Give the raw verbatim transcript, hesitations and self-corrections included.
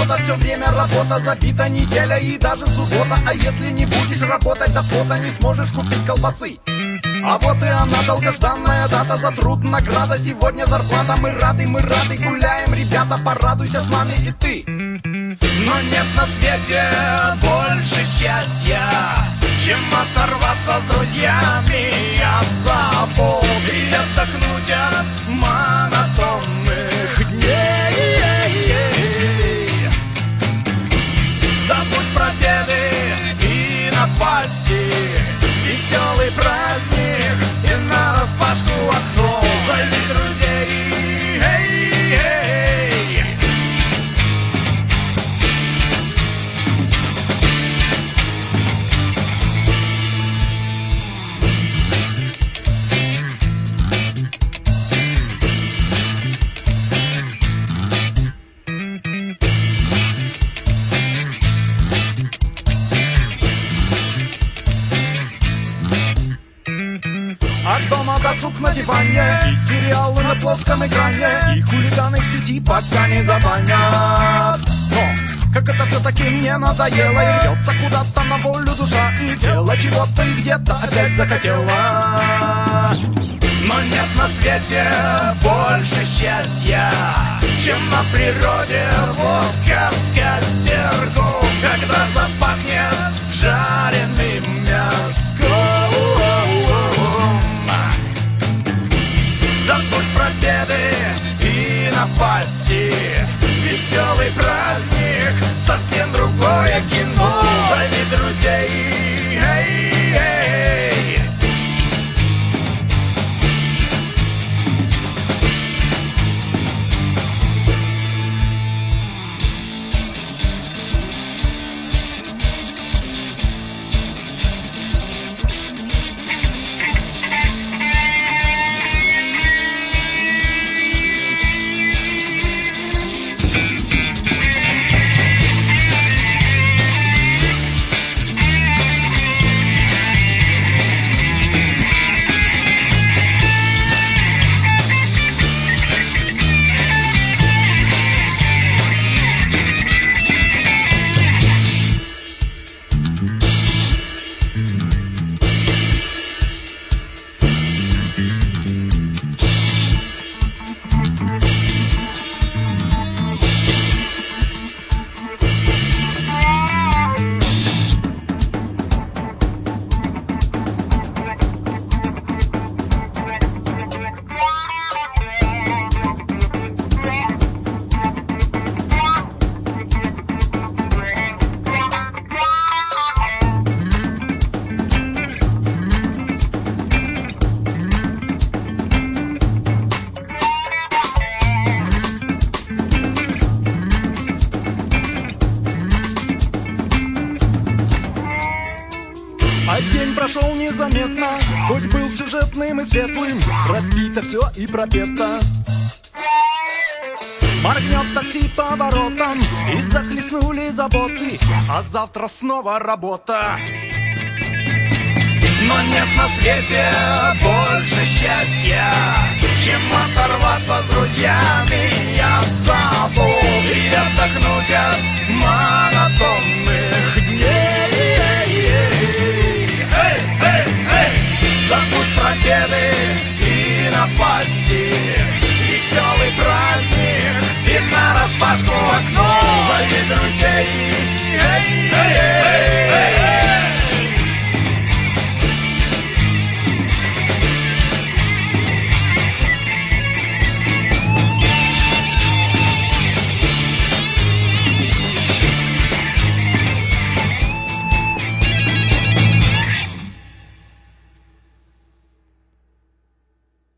работа, все время работа, забита неделя и даже суббота. А если не будешь работать до фото, не сможешь купить колбасы. А вот и она, долгожданная дата, за труд награда. Сегодня зарплата, мы рады, мы рады, гуляем, ребята, порадуйся с нами и ты. Но нет на свете больше счастья, чем оторваться с друзьями от забот и отдохнуть от монотонных дней. Забудь про беды и напасти, веселый праздник и нараспашку окно. Зови друзей, эй, эй. От дома досуг на диване и сериалы на плоском экране, и хулиганы в сети пока не забанят. Но как это все-таки мне надоело, и рвется куда-то на волю душа, и тело чего-то и где-то опять захотело. Но нет на свете больше счастья, чем на природе водка с костерком, когда запахнет жареным мяском. Забудь про беды и напасти, веселый праздник, совсем другое кино. Зови друзей, эй, эй. День прошел незаметно, хоть был сюжетным и светлым, пропито все и пропето. Моргнет такси поворотом, и захлестнули заботы, а завтра снова работа. Но нет на свете больше счастья, чем оторваться с друзьями от забот и отдохнуть от монотонных дней. Забудь про беды и напасти, веселый праздник и нараспашку окно. Зови друзей, эй, эй, эй.